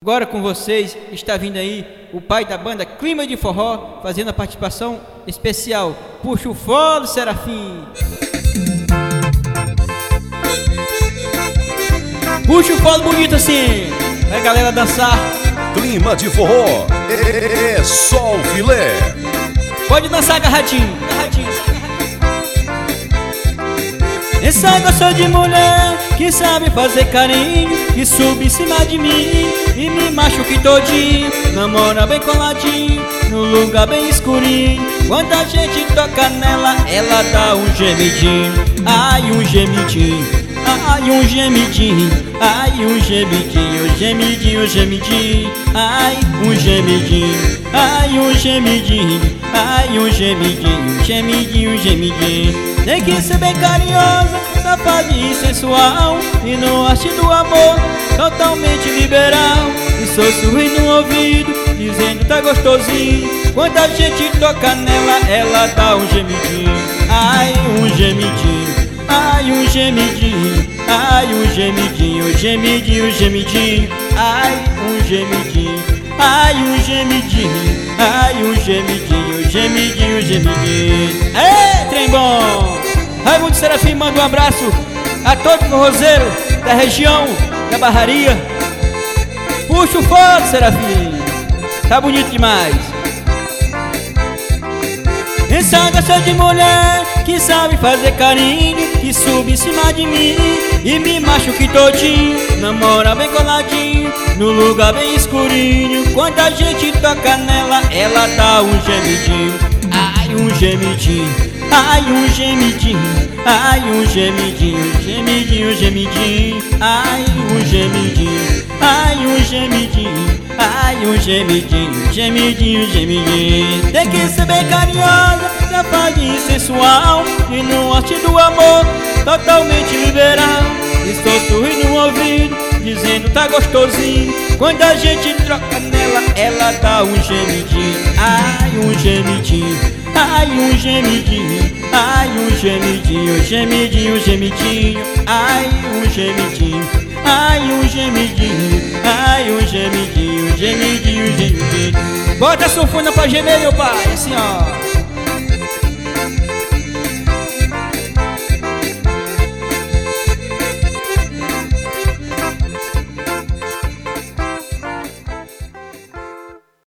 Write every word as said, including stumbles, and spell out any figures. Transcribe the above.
Agora com vocês está vindo aí o pai da banda Clima de Forró, fazendo a participação especial. Puxa o fole, Serafim. Puxa o fole bonito assim, vai galera dançar. Clima de Forró é, é só o filé. Pode dançar agarradinho, agarradinho. Essa gosta de mulher que sabe fazer carinho, que sube em cima de mim e me machuque todinho. Namora bem coladinho, no lugar bem escurinho. Quando a gente toca nela, ela dá um gemidinho. Ai, um gemidinho, ai, um gemidinho, ai, um gemidinho, gemidinho, gemidinho. Ai, um gemidinho, ai, um gemidinho, ai, um gemidinho, gemidinho, gemidinho. Tem que ser bem carinhosa, safadinha e sensual, e no arte do amor, totalmente liberal. E sussurro no ouvido, dizendo tá gostosinho. Quando a gente toca nela, ela dá um gemidinho. Ai, um gemidinho, ai, um gemidinho, ai, um gemidinho, gemidinho, gemidinho. Ai, um gemidinho, ai, um gemidinho, ai, um gemidinho, gemidinho, gemidinho. Ei, trem bom! Raimundo Serafim manda um abraço a todos os forrozeiros da região da Barraria. Puxa o fole, Serafim, tá bonito demais. Essa gosta de mulher que sabe fazer carinho, que sube em cima de mim e me machuque todinho. Namora bem coladinho, no lugar bem escurinho. Quando a gente toca nela, ela dá um gemidinho. Ai, um gemidinho, ai, um gemidinho, ai, um gemidinho, gemidinho, gemidinho. Ai, um gemidinho, ai, um gemidinho, ai, um gemidinho, gemidinho, gemidinho. Tem que ser bem carinhosa, safadinha e sensual, e no arte do amor, totalmente liberal. Estou sorrindo no ouvido, dizendo tá gostosinho. Quando a gente troca nela, ela dá um gemidinho. Ai, um gemidinho, ai, um gemidinho, ai, um gemidinho, gemidinho, gemidinho. Ai, um gemidinho, ai, um gemidinho, ai, um gemidinho, gemidinho, gemidinho. Bota a sanfona pra gemer, meu pai, assim ó.